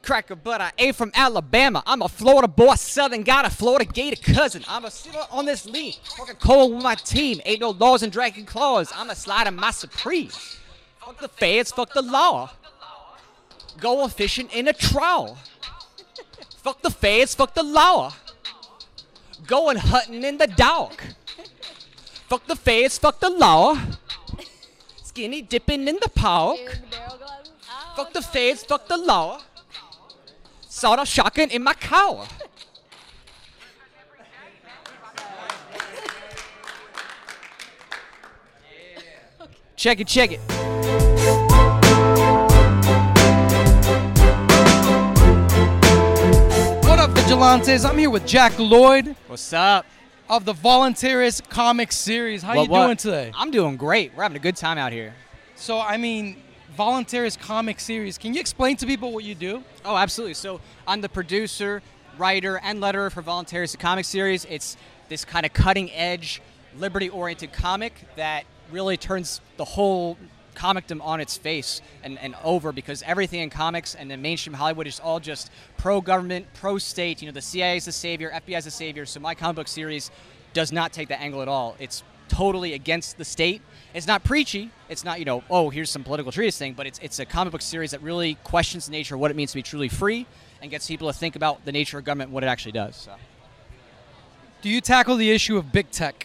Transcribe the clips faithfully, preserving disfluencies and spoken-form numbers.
cracker, but I ain't from Alabama. I'm a Florida boy, Southern, got a Florida Gator cousin. I'm a sitter on this league, fucking cold with my team. Ain't no laws and dragon claws. I'm a sliding my Supreme. Fuck the feds, fuck the law. Going fishing in a trawl. Fuck the feds, fuck the law. Going hunting in the dark. Fuck the feds, fuck the law. Skinny dipping in the park. Fuck the feds, fuck the law. Sawed off shotgun in my car. Check it, check it. What up, Vigilantes? I'm here with Jack Lloyd What's up? of the Voluntarist Comic Series. How What, you what? doing today? I'm doing great. We're having a good time out here. So, I mean, Voluntarist Comic Series. Can you explain to people what you do? Oh, absolutely. So I'm the producer, writer, and letterer for Voluntarist the Comic Series. It's this kind of cutting-edge, liberty-oriented comic that really turns the whole comicdom on its face and, and over, because everything in comics and in mainstream Hollywood is all just pro-government, pro-state. You know, the C I A is the savior, F B I is the savior. So my comic book series does not take that angle at all. It's totally against the state. It's not preachy. It's not, you know, oh, here's some political treatise thing, but it's it's a comic book series that really questions the nature of what it means to be truly free and gets people to think about the nature of government and what it actually does. So. Do you tackle the issue of big tech?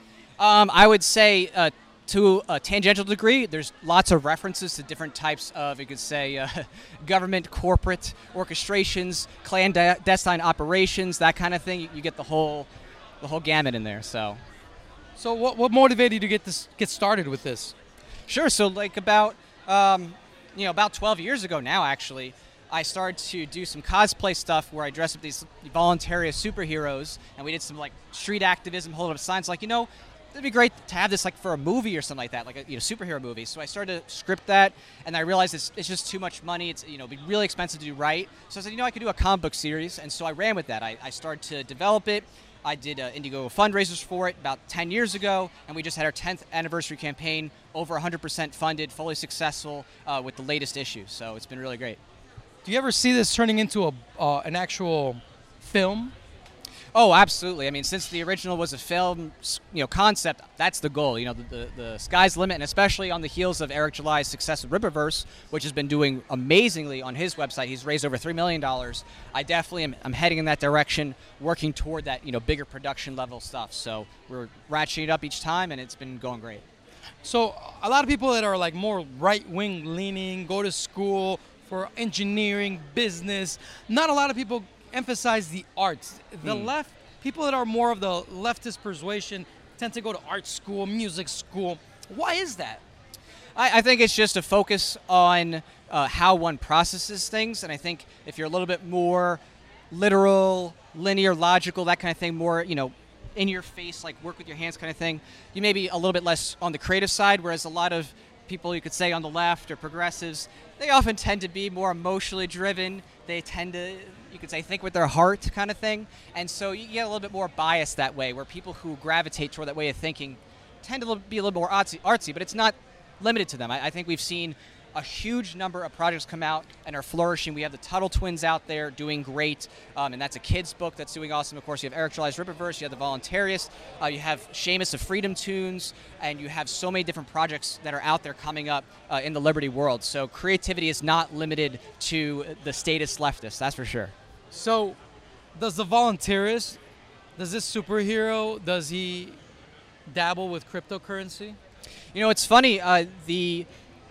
Um, I would say uh, to a tangential degree, there's lots of references to different types of, you could say, uh, government, corporate orchestrations, clandestine operations, that kind of thing. You, you get the whole, the whole gamut in there. So, So, what what motivated you to get this get started with this? sure. So, like about, um, you know, about twelve years ago now, actually, I started to do some cosplay stuff where I dressed up these voluntarist superheroes, and we did some like street activism, holding up signs like, you know, it'd be great to have this like for a movie or something like that, like a you know superhero movie. So I started to script that, and I realized it's, it's just too much money. It's you know it'd be really expensive to do right. So I said, you know, I could do a comic book series, and so I ran with that. I, I started to develop it. I did uh, Indiegogo fundraisers for it about ten years ago, and we just had our tenth anniversary campaign, over one hundred percent funded, fully successful uh, with the latest issue. So it's been really great. Do you ever see this turning into a uh, an actual film? Oh, absolutely. I mean, since the original was a film, you know, concept, that's the goal. You know, the, the, the sky's the limit, and especially on the heels of Eric July's success with Rippaverse, which has been doing amazingly on his website. He's raised over three million dollars. I definitely am I'm heading in that direction, working toward that, you know, bigger production level stuff. So we're ratcheting it up each time, and it's been going great. So, a lot of people that are like more right-wing leaning, go to school for engineering, business. Not a lot of people emphasize the arts. The Hmm. left, people that are more of the leftist persuasion tend to go to art school, music school. Why is that? I, I think it's just a focus on uh, how one processes things, and I think if you're a little bit more literal, linear, logical, that kind of thing, more, you know, in your face, like work with your hands kind of thing, you may be a little bit less on the creative side, whereas a lot of people you could say on the left or progressives, they often tend to be more emotionally driven. They tend to, you could say, think with their heart kind of thing. And so you get a little bit more bias that way, where people who gravitate toward that way of thinking tend to be a little more artsy, artsy but it's not limited to them. I, I think we've seen a huge number of projects come out and are flourishing. We have the Tuttle twins out there doing great, um, and that's a kid's book that's doing awesome. Of course, you have Eric July's Rippaverse, you have the Voluntarists, uh, you have Seamus of Freedom Tunes, and you have so many different projects that are out there coming up uh, in the Liberty world. So creativity is not limited to the statist leftists, that's for sure. So, does the voluntarist, does this superhero, does he dabble with cryptocurrency? You know, it's funny, uh, the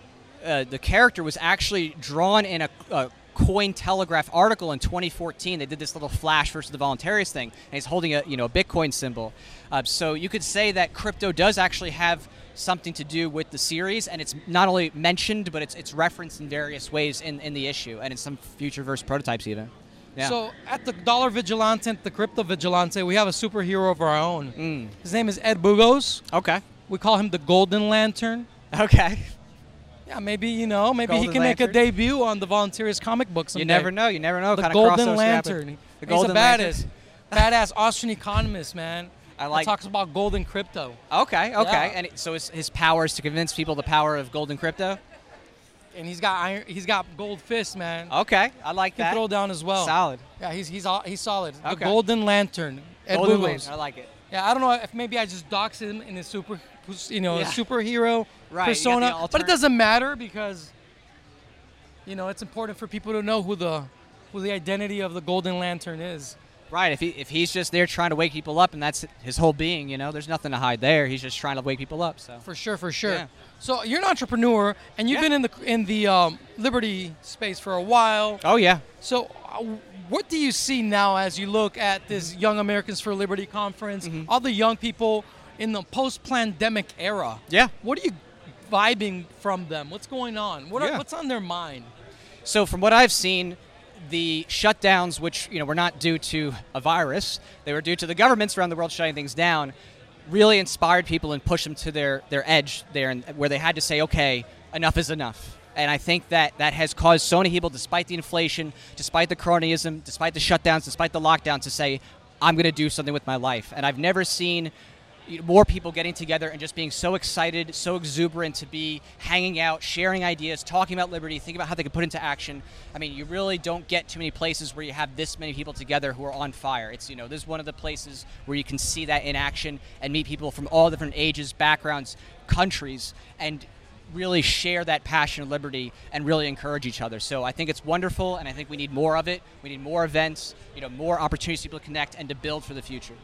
uh, the character was actually drawn in a, a Cointelegraph article in twenty fourteen. They did this little Flash versus the Voluntarist thing, and he's holding a you know a Bitcoin symbol. Uh, so you could say that crypto does actually have something to do with the series, and it's not only mentioned, but it's it's referenced in various ways in, in the issue, and in some future-verse prototypes even. Yeah. So, at the Dollar Vigilante, the Crypto Vigilante, we have a superhero of our own. Mm. His name is Ed Bugos. Okay. We call him the Golden Lantern. Okay. Yeah, maybe, you know, maybe Golden he can make a Lantern. debut on the Voluntarist comic book someday. You never know. You never know. The kind Golden of Lantern. The He's Golden a badass, Lantern. badass Austrian economist, man. I That like. talks about golden crypto. Okay. Okay. Yeah. And it, so his, his power is to convince people the power of golden crypto. and he's got iron. He's got gold fist, man. Okay, I like He can that. throw down as well. Solid. Yeah, he's he's all- he's solid. The Okay. Golden Lantern. Ed Golden Bugos. Lantern, I like it. Yeah, I don't know if maybe I just doxed him in his super, you know, Yeah. superhero Right, you got persona, the but alternate- it doesn't matter because, you know, it's important for people to know who the who the identity of the Golden Lantern is. Right. If he if he's just there trying to wake people up, and that's his whole being, you know, there's nothing to hide there. He's just trying to wake people up. So. For sure, for sure. Yeah. So you're an entrepreneur, and you've Yeah. been in the in the um, Liberty space for a while. Oh yeah. So, uh, what do you see now as you look at this Young Americans for Liberty conference? Mm-hmm. All the young people in the post-pandemic era. Yeah. What are you vibing from them? What's going on? What are, Yeah. what's on their mind? So from what I've seen, the shutdowns, which you know were not due to a virus, they were due to the governments around the world shutting things down, really inspired people and pushed them to their, their edge there, and where they had to say, okay, enough is enough. And I think that that has caused so many people, despite the inflation, despite the cronyism, despite the shutdowns, despite the lockdowns, to say, I'm going to do something with my life. And I've never seen more people getting together and just being so excited, so exuberant to be hanging out, sharing ideas, talking about liberty, thinking about how they can put into action. I mean, you really don't get too many places where you have this many people together who are on fire. It's, you know, this is one of the places where you can see that in action and meet people from all different ages, backgrounds, countries, and really share that passion of liberty and really encourage each other. So I think it's wonderful, and I think we need more of it. We need more events, you know, more opportunities for people to connect and to build for the future.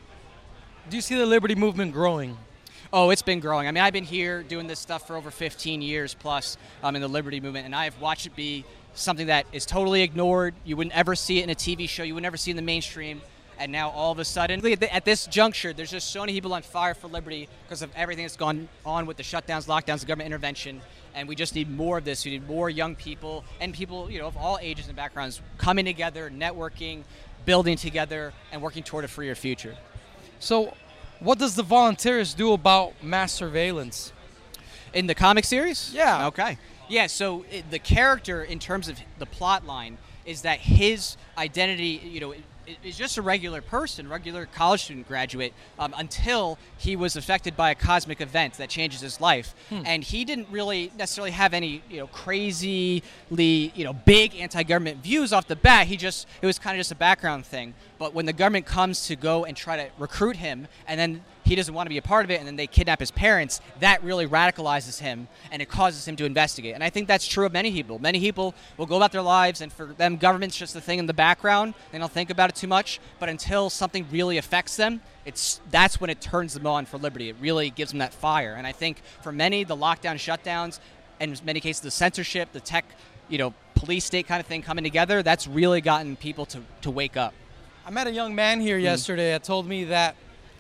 Do you see the Liberty movement growing? Oh, it's been growing. I mean, I've been here doing this stuff for over fifteen years plus um, in the Liberty movement, and I've watched it be something that is totally ignored. You wouldn't ever see it in a T V show. You would never see it in the mainstream. And now all of a sudden, at the- at this juncture, there's just so many people on fire for liberty because of everything that's gone on with the shutdowns, lockdowns, the government intervention. And we just need more of this. We need more young people and people, you know, of all ages and backgrounds coming together, networking, building together, and working toward a freer future. So, what does the Volunteers do about mass surveillance? In the comic series? Yeah. Okay. Yeah, so it, the character, in terms of the plot line, is that his identity, you know, is just a regular person, regular college student graduate, um, until he was affected by a cosmic event that changes his life. Hmm. And he didn't really necessarily have any, you know, crazily, you know, big anti-government views off the bat. He just, it was kind of just a background thing. But when the government comes to go and try to recruit him, and then he doesn't want to be a part of it, and then they kidnap his parents, that really radicalizes him, and it causes him to investigate. And I think that's true of many people. Many people will go about their lives, and for them, government's just a thing in the background. They don't think about it too much. But until something really affects them, it's that's when it turns them on for liberty. It really gives them that fire. And I think for many, the lockdown, shutdowns, and in many cases the censorship, the tech, you know, police state kind of thing coming together, that's really gotten people to, to wake up. I met a young man here Mm. yesterday that told me that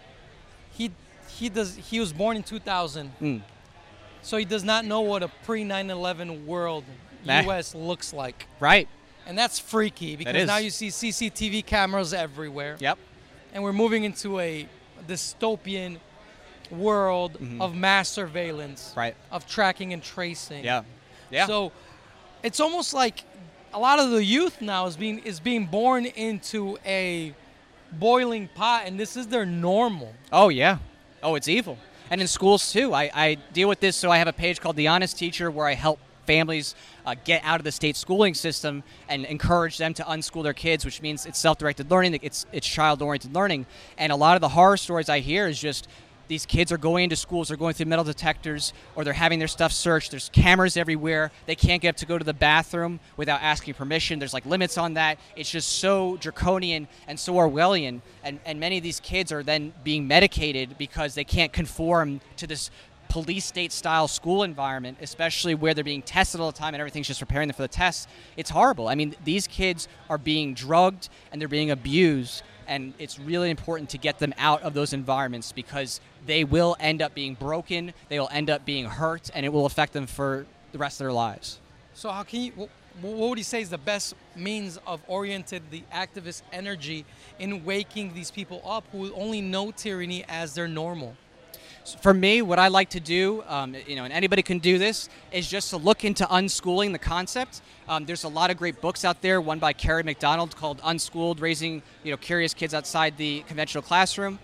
he he does he was born in two thousand, Mm. so he does not know what a pre nine eleven world Nah. U S looks like, Right. and that's freaky because is. now you see C C T V cameras everywhere, Yep. and we're moving into a dystopian world Mhm. of mass surveillance, Right. of tracking and tracing. Yeah. Yeah. So it's almost like a lot of the youth now is being is being born into a boiling pot, and this is their normal. Oh, yeah. Oh, it's evil. And in schools, too. I, I deal with this, so I have a page called The Honest Teacher where I help families uh, get out of the state schooling system and encourage them to unschool their kids, which means it's self-directed learning, it's, it's child-oriented learning. And a lot of the horror stories I hear is just these kids are going into schools, they're going through metal detectors, or they're having their stuff searched. There's cameras everywhere. They can't get to go to the bathroom without asking permission. There's like limits on that. It's just so draconian and so Orwellian. And, and many of these kids are then being medicated because they can't conform to this police state style school environment, especially where they're being tested all the time and everything's just preparing them for the tests. It's horrible. I mean, these kids are being drugged and they're being abused. And it's really important to get them out of those environments because they will end up being broken, they will end up being hurt, and it will affect them for the rest of their lives. So how can you? wh- What would you say is the best means of oriented the activist energy in waking these people up who only know tyranny as their normal? For me, what I like to do, um, you know, and anybody can do this, is just to look into unschooling the concept. Um, there's a lot of great books out there. One by Carrie McDonald called "Unschooled: Raising, you know, Curious Kids Outside the Conventional Classroom."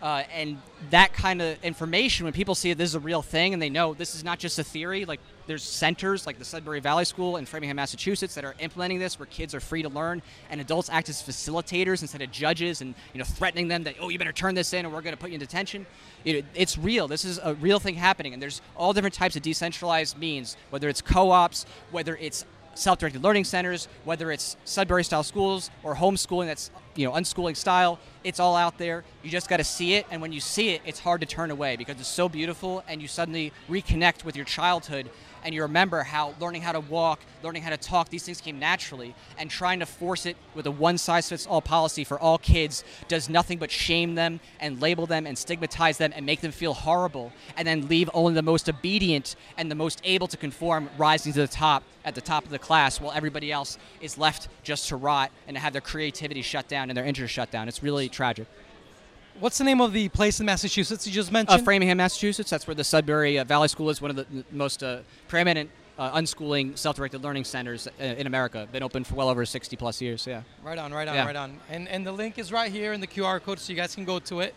Uh, and that kind of information, when people see that this is a real thing and they know this is not just a theory, like there's centers like the Sudbury Valley School in Framingham, Massachusetts that are implementing this where kids are free to learn and adults act as facilitators instead of judges and, you know, threatening them that, oh, you better turn this in or we're going to put you in detention. You know, it's real. This is a real thing happening, and there's all different types of decentralized means, whether it's co-ops, whether it's self-directed learning centers, whether it's Sudbury-style schools or homeschooling that's, you know, unschooling style. It's all out there. You just got to see it, and when you see it, it's hard to turn away because it's so beautiful, and you suddenly reconnect with your childhood, and you remember how learning how to walk, learning how to talk, these things came naturally, and trying to force it with a one-size-fits-all policy for all kids does nothing but shame them and label them and stigmatize them and make them feel horrible, and then leave only the most obedient and the most able to conform rising to the top at the top of the class while everybody else is left just to rot and to have their creativity shut down and their interests shut down. It's really tragic. What's the name of the place in Massachusetts you just mentioned? Uh, Framingham, Massachusetts. That's where the Sudbury uh, Valley School is, one of the n- most uh, preeminent uh, unschooling self-directed learning centers uh, in America. Been open for well over sixty plus years, yeah. Right on, right on, Yeah. right on. And and the link is right here in the Q R code, so you guys can go to it.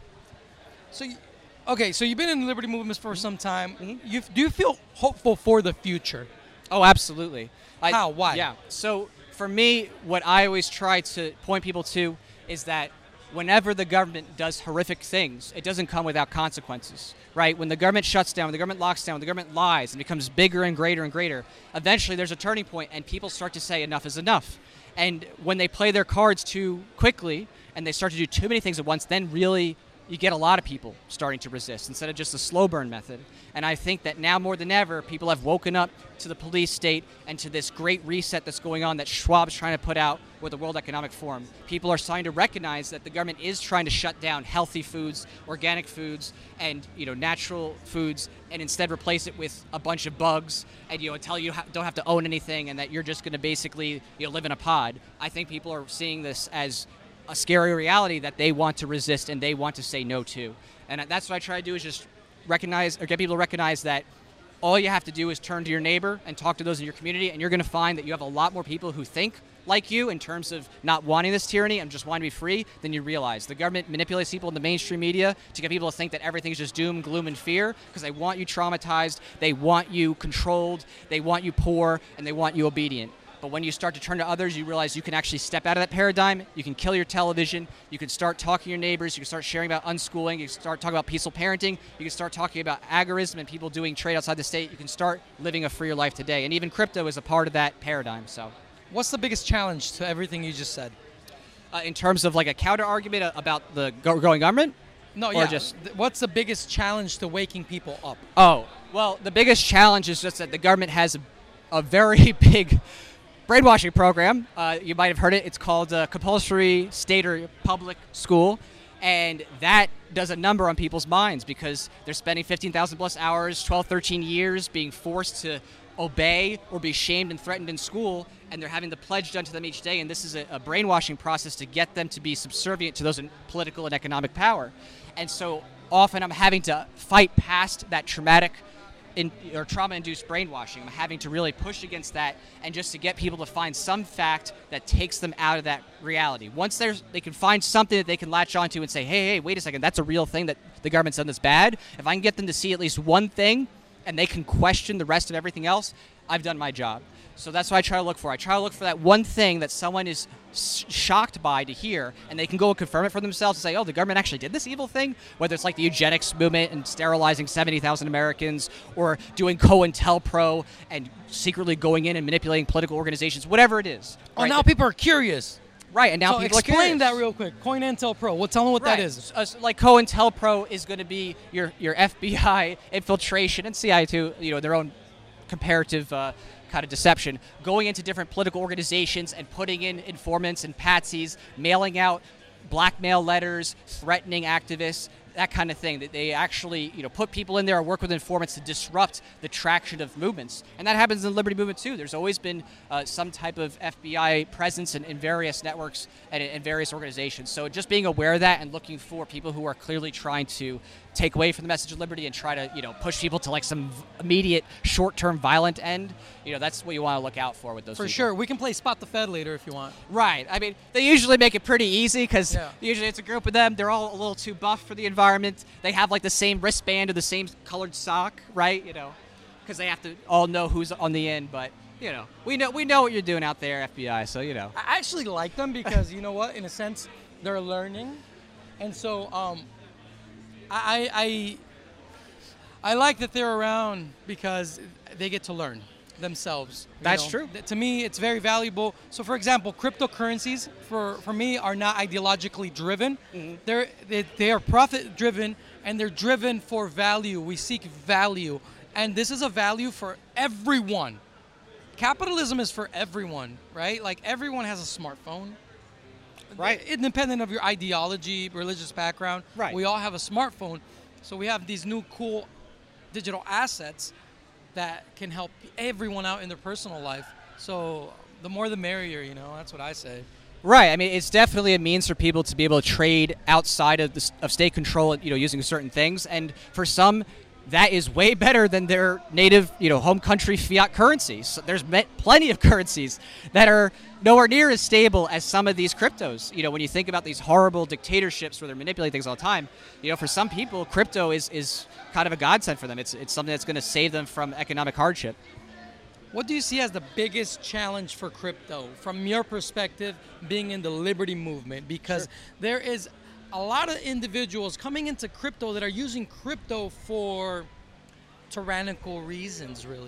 So, you, okay, so you've been in the Liberty Movement for some time. Mhm. You do you feel hopeful for the future? Oh, absolutely. I, How? Why? Yeah. So for me, what I always try to point people to is that whenever the government does horrific things, it doesn't come without consequences, right? When the government shuts down, when the government locks down, when the government lies and becomes bigger and greater and greater, eventually there's a turning point and people start to say enough is enough. And when they play their cards too quickly and they start to do too many things at once, then really you get a lot of people starting to resist instead of just the slow burn method. And I think that now more than ever, people have woken up to the police state and to this great reset that's going on that Schwab's trying to put out with the World Economic Forum. People are starting to recognize that the government is trying to shut down healthy foods, organic foods, and, you know, natural foods, and instead replace it with a bunch of bugs and, you know, tell you ha- don't have to own anything and that you're just going to basically, you know, live in a pod. I think people are seeing this as a scary reality that they want to resist and they want to say no to. And that's what I try to do, is just recognize or get people to recognize that all you have to do is turn to your neighbor and talk to those in your community, and you're going to find that you have a lot more people who think like you in terms of not wanting this tyranny and just wanting to be free than you realize. The government manipulates people in the mainstream media to get people to think that everything's just doom, gloom, and fear because they want you traumatized, they want you controlled, they want you poor, and they want you obedient. But when you start to turn to others, you realize you can actually step out of that paradigm. You can kill your television. You can start talking to your neighbors. You can start sharing about unschooling. You can start talking about peaceful parenting. You can start talking about agorism and people doing trade outside the state. You can start living a freer life today. And even crypto is a part of that paradigm. So, What's the biggest challenge to everything you just said? uh, in terms of like a counter argument about the go- growing government, No, Or yeah. just- th- What's the biggest challenge to waking people up? oh, well, the biggest challenge is just that the government has a, a very big brainwashing program. Uh, you might have heard it. It's called uh, compulsory state or public school. And that does a number on people's minds because they're spending fifteen thousand plus hours, twelve, thirteen years being forced to obey or be shamed and threatened in school, and they're having the pledge done to them each day. And this is a, a brainwashing process to get them to be subservient to those in political and economic power. And so often I'm having to fight past that traumatic In, or trauma-induced brainwashing. I'm having to really push against that and just to get people to find some fact that takes them out of that reality. Once there's, they can find something that they can latch onto and say, hey, hey, wait a second, that's a real thing that the government's done that's bad. If I can get them to see at least one thing and they can question the rest of everything else, I've done my job. So that's what I try to look for. I try to look for that one thing that someone is s- shocked by to hear, and they can go and confirm it for themselves and say, oh, the government actually did this evil thing? Whether it's like the eugenics movement and sterilizing seventy thousand Americans, or doing COINTELPRO and secretly going in and manipulating political organizations, whatever it is. Oh, right? now people are curious. Right, and now so people explain are that curious. real quick. COINTELPRO. Well, tell them what Right. that is. Uh, so like COINTELPRO is going to be your your F B I infiltration, and C I A too, you know, their own comparative uh, kind of deception, going into different political organizations and putting in informants and patsies, mailing out blackmail letters, threatening activists, that kind of thing, that they actually, you know, put people in there or work with informants to disrupt the traction of movements. And that happens in the Liberty Movement too. There's always been uh, some type of F B I presence in, in various networks and in various organizations. So just being aware of that and looking for people who are clearly trying to take away from the message of liberty and try to, you know, push people to like some immediate short-term violent end, you know, that's what you want to look out for with those For people. sure. We can play Spot the Fed later if you want. Right. I mean, they usually make it pretty easy because Yeah. usually it's a group of them. They're all a little too buff for the environment. They have like the same wristband or the same colored sock, right? You know, because they have to all know who's on the end. But you know, we know we know what you're doing out there, F B I. So you know. I actually like them because, you know what, in a sense, they're learning. And so um, I, I, I like that they're around because they get to learn themselves. you That's know. true. Th- To me, it's very valuable. So, for example, cryptocurrencies, for, for me, are not ideologically driven. Mm-hmm. They're, they, they are profit-driven, and they're driven for value. We seek value. And this is a value for everyone. Capitalism is for everyone, right? Like, everyone has a smartphone. Right. Independent of your ideology, religious background, Right. we all have a smartphone. So we have these new cool digital assets that can help everyone out in their personal life. So the more the merrier, you know, that's what I say. Right. I mean, it's definitely a means for people to be able to trade outside of the, s- of state control, you know, using certain things. And for some, that is way better than their native, you know, home country fiat currencies. So there's me- plenty of currencies that are nowhere near as stable as some of these cryptos. You know, when you think about these horrible dictatorships where they're manipulating things all the time, you know, for some people, crypto is, is kind of a godsend for them. It's it's something that's going to save them from economic hardship. What do you see as the biggest challenge for crypto from your perspective being in the liberty movement? Because there is a lot of individuals coming into crypto that are using crypto for tyrannical reasons, really.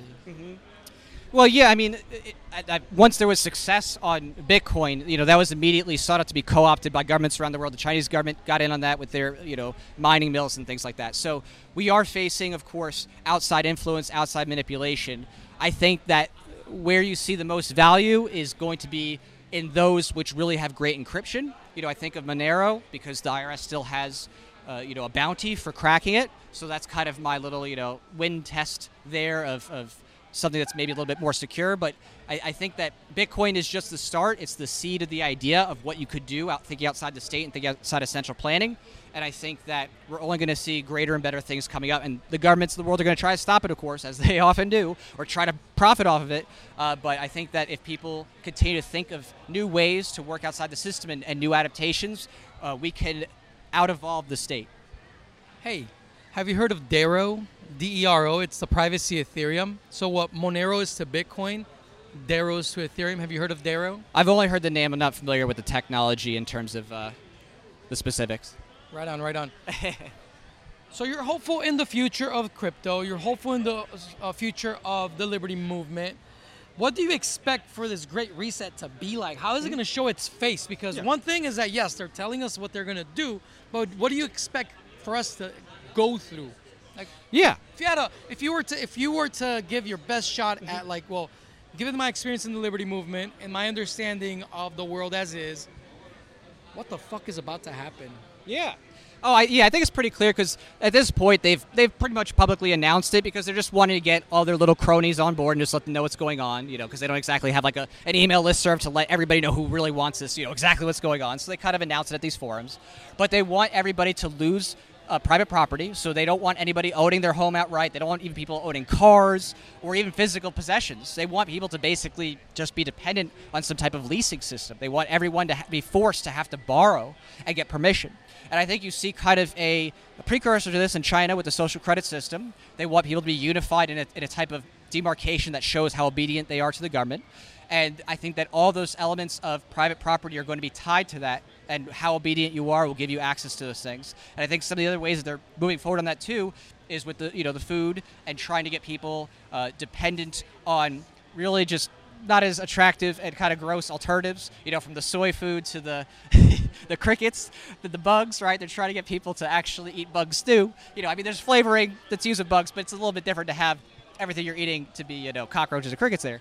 Well, yeah, I mean, it, I, I, once there was success on Bitcoin, you know, that was immediately sought out to be co-opted by governments around the world. The Chinese government got in on that with their, you know, mining mills and things like that. So we are facing, of course, outside influence, outside manipulation. I think that where you see the most value is going to be in those which really have great encryption. You know, I think of Monero because the I R S still has, uh, you know, a bounty for cracking it. So that's kind of my little, you know, win test there of, of something that's maybe a little bit more secure. But I, I think that Bitcoin is just the start. It's the seed of the idea of what you could do out thinking outside the state and thinking outside of central planning. And I think that we're only going to see greater and better things coming up. And the governments of the world are going to try to stop it, of course, as they often do, or try to profit off of it. Uh, but I think that if people continue to think of new ways to work outside the system and, and new adaptations, uh, we can out-evolve the state. Hey, have you heard of Dero? D E R O, it's the privacy Ethereum. So what Monero is to Bitcoin, Dero is to Ethereum. Have you heard of Dero? I've only heard the name. I'm not familiar with the technology in terms of uh, the specifics. Right on, right on. So you're hopeful in the future of crypto. You're hopeful in the uh, future of the liberty movement. What do you expect for this great reset to be like? How is it going to show its face? Because Yeah. one thing is that, yes, they're telling us what they're going to do, but what do you expect for us to go through? Like, Yeah. if you had a, if you were to, if you were to give your best shot Mm-hmm. at, like, well, given my experience in the liberty movement and my understanding of the world as is, what the fuck is about to happen? Yeah. Oh, I, yeah. I think it's pretty clear because at this point they've they've pretty much publicly announced it because they're just wanting to get all their little cronies on board and just let them know what's going on. You know, because they don't exactly have like a an email listserv to let everybody know who really wants this. You know, exactly what's going on. So they kind of announce it at these forums, but they want everybody to lose uh, private property. So they don't want anybody owning their home outright. They don't want even people owning cars or even physical possessions. They want people to basically just be dependent on some type of leasing system. They want everyone to ha- be forced to have to borrow and get permission. And I think you see kind of a, a precursor to this in China with the social credit system. They want people to be unified in a, in a type of demarcation that shows how obedient they are to the government. And I think that all those elements of private property are going to be tied to that, and how obedient you are will give you access to those things. And I think some of the other ways that they're moving forward on that too is with the you know the food and trying to get people uh, dependent on really just not as attractive and kind of gross alternatives, you know, from the soy food to the the crickets, the, the bugs, right? They're trying to get people to actually eat bug stew. You know, I mean, there's flavoring that's used with bugs, but it's a little bit different to have everything you're eating to be, you know, cockroaches or crickets there.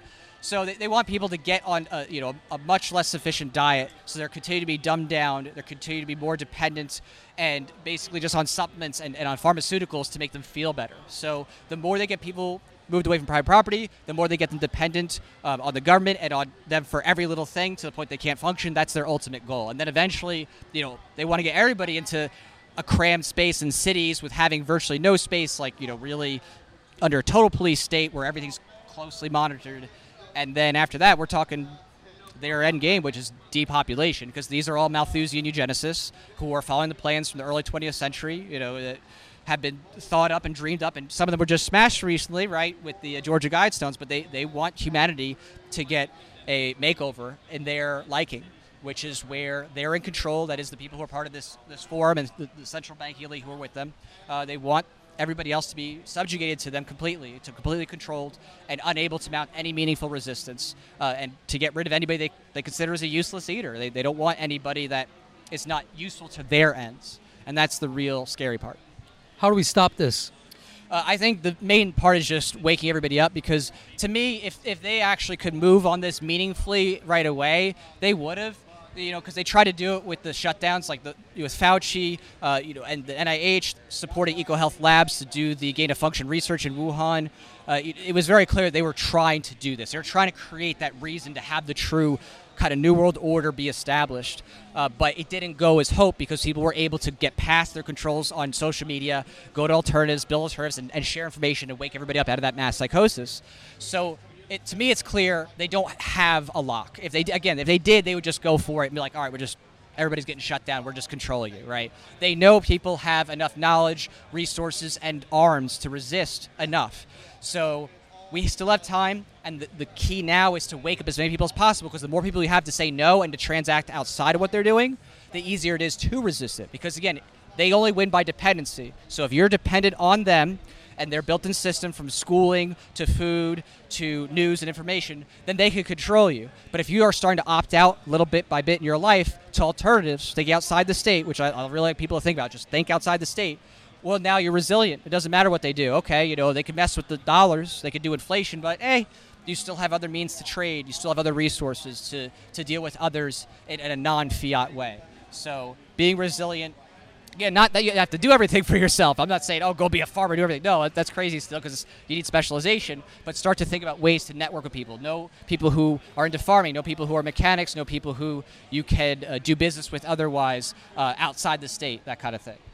So they, they want people to get on a, you know, a much less sufficient diet, so they're continuing to be dumbed down, they're continuing to be more dependent, and basically just on supplements and, and on pharmaceuticals to make them feel better. So the more they get people moved away from private property, the more they get them dependent um, on the government and on them for every little thing to the point they can't function. That's their ultimate goal. And then eventually, you know, they want to get everybody into a crammed space in cities with having virtually no space, like, you know, really under a total police state where everything's closely monitored. And then after that, we're talking their end game, which is depopulation, because these are all Malthusian eugenicists who are following the plans from the early twentieth century, you know, that have been thought up and dreamed up, and some of them were just smashed recently, right, with the uh, Georgia Guidestones, but they, they want humanity to get a makeover in their liking, which is where they're in control. That is the people who are part of this, this forum and the, the central bank elite who are with them. Uh, they want everybody else to be subjugated to them completely, to completely controlled and unable to mount any meaningful resistance, uh, and to get rid of anybody they, they consider as a useless eater. They, they don't want anybody that is not useful to their ends, and that's the real scary part. How do we stop this? Uh, I think the main part is just waking everybody up, because to me, if, if they actually could move on this meaningfully right away, they would have. You know, because they try to do it with the shutdowns, like the with Fauci, uh, you know, and the N I H supporting EcoHealth Labs to do the gain of function research in Wuhan. Uh, it, it was very clear they were trying to do this. They were trying to create that reason to have the true kind of New World Order be established. Uh, but it didn't go as hoped, because people were able to get past their controls on social media, go to alternatives, build alternatives, and, and share information and wake everybody up out of that mass psychosis. So It, to me, it's clear they don't have a lock. If they again, if they did, they would just go for it and be like, all right, we're just everybody's getting shut down. We're just controlling you, right? They know people have enough knowledge, resources, and arms to resist enough. So we still have time, and the, the key now is to wake up as many people as possible, because the more people you have to say no and to transact outside of what they're doing, the easier it is to resist it. Because again, they only win by dependency. So if you're dependent on them, and their built-in system from schooling to food to news and information, then they can control you. But if you are starting to opt out little bit by bit in your life to alternatives, thinking outside the state, which I, I really like people to think about, just think outside the state, well, now you're resilient. It doesn't matter what they do. Okay, you know, they can mess with the dollars, they can do inflation, but hey, you still have other means to trade, you still have other resources to, to deal with others in, in a non-fiat way. So being resilient, again, not that you have to do everything for yourself. I'm not saying, oh, go be a farmer, do everything. No, that's crazy still, because you need specialization. But start to think about ways to network with people. Know people who are into farming. Know people who are mechanics. Know people who you can uh, do business with otherwise uh, outside the state, that kind of thing.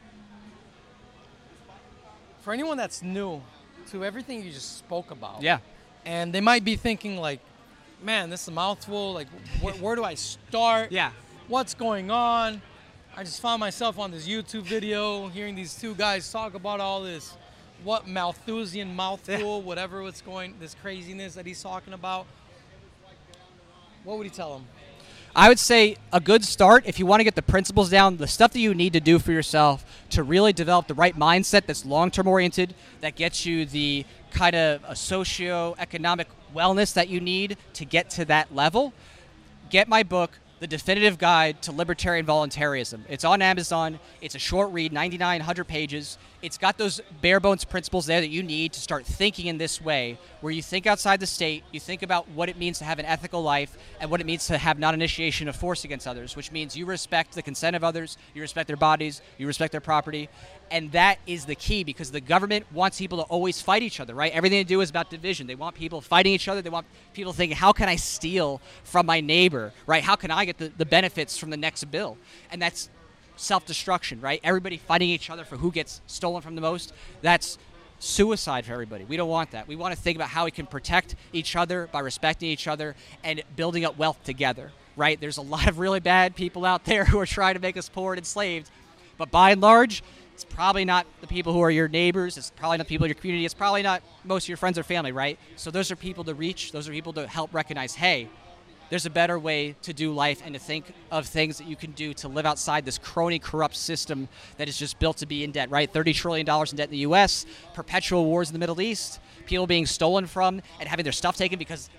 For anyone that's new to everything you just spoke about, Yeah. and they might be thinking like, man, this is a mouthful. Like, wh- where do I start? Yeah. What's going on? I just found myself on this YouTube video hearing these two guys talk about all this, what Malthusian mouthful, whatever what's going, this craziness that he's talking about. What would he tell them? I would say a good start, if you want to get the principles down, the stuff that you need to do for yourself to really develop the right mindset that's long-term oriented, that gets you the kind of a socio-economic wellness that you need to get to that level. Get my book, The Definitive Guide to Libertarian Voluntarism. It's on Amazon. It's a short read, ninety-nine, one hundred pages. It's got those bare bones principles there that you need to start thinking in this way, where you think outside the state, you think about what it means to have an ethical life and what it means to have non-initiation of force against others, which means you respect the consent of others, you respect their bodies, you respect their property. And that is the key, because the government wants people to always fight each other, right? Everything they do is about division. They want people fighting each other. They want people thinking, how can I steal from my neighbor, right? How can I get the, the benefits from the next bill? And that's self-destruction, right? Everybody fighting each other for who gets stolen from the most. That's suicide for everybody. We don't want that. We want to think about how we can protect each other by respecting each other and building up wealth together, right? There's a lot of really bad people out there who are trying to make us poor and enslaved, but by and large, it's probably not the people who are your neighbors. It's probably not the people in your community. It's probably not most of your friends or family, right? So those are people to reach. Those are people to help recognize, hey, there's a better way to do life and to think of things that you can do to live outside this crony, corrupt system that is just built to be in debt, right? thirty trillion dollars in debt in the U S, perpetual wars in the Middle East, people being stolen from and having their stuff taken because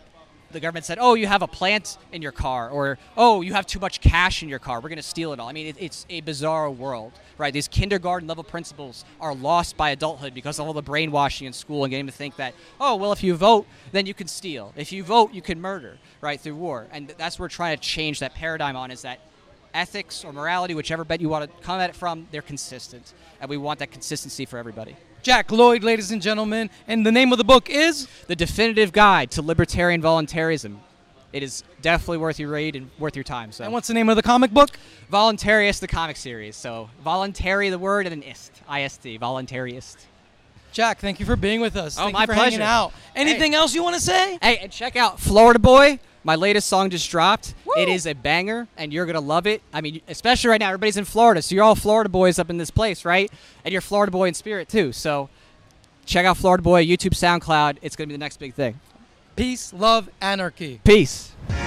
the government said, oh, you have a plant in your car, or, oh, you have too much cash in your car, we're going to steal it all. I mean, it, it's a bizarre world, right? These kindergarten level principles are lost by adulthood because of all the brainwashing in school and getting them to think that, oh, well, if you vote, then you can steal. If you vote, you can murder, right, through war. And that's what we're trying to change that paradigm on, is that ethics or morality, whichever bed you want to come at it from, they're consistent. And we want that consistency for everybody. Jack Lloyd, ladies and gentlemen, and the name of the book is? The Definitive Guide to Libertarian Voluntarism. It is definitely worth your read and worth your time. So. And what's the name of the comic book? Voluntariist, the comic series. So voluntary, the word, and an ist, I S T, voluntarist. Jack, thank you for being with us. Oh, thank my you for pleasure. hanging out. Anything Hey. else you want to say? Hey, and check out Florida Boy. My latest song just dropped. Woo. It is a banger, and you're going to love it. I mean, especially right now, everybody's in Florida, so you're all Florida boys up in this place, right? And you're Florida Boy in spirit, too. So check out Florida Boy, YouTube, SoundCloud. It's going to be the next big thing. Peace, love, anarchy. Peace.